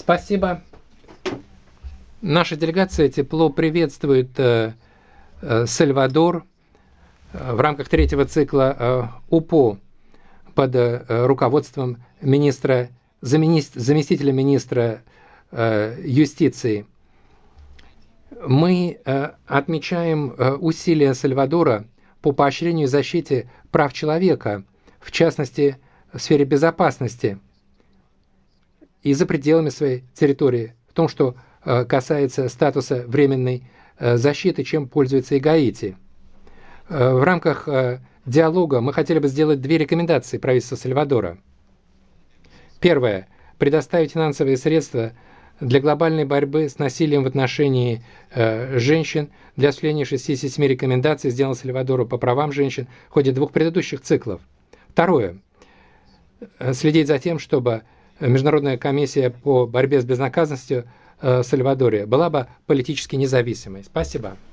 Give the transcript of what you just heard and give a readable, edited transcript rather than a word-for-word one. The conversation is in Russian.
Спасибо. Наша делегация тепло приветствует Сальвадор в рамках третьего цикла УПО под руководством заместителя министра юстиции. Мы отмечаем усилия Сальвадора по поощрению и защите прав человека, в частности, в сфере безопасности и за пределами своей территории, в том, что касается статуса временной защиты, чем пользуется и Гаити. В рамках диалога мы хотели бы сделать две рекомендации правительству Сальвадора. Первое. Предоставить финансовые средства для глобальной борьбы с насилием в отношении женщин для осуществления 67 рекомендаций, сделанных Сальвадору по правам женщин в ходе 2 предыдущих циклов. Второе. Следить за тем, чтобы Международная комиссия по борьбе с безнаказанностью в Сальвадоре была бы политически независимой. Спасибо.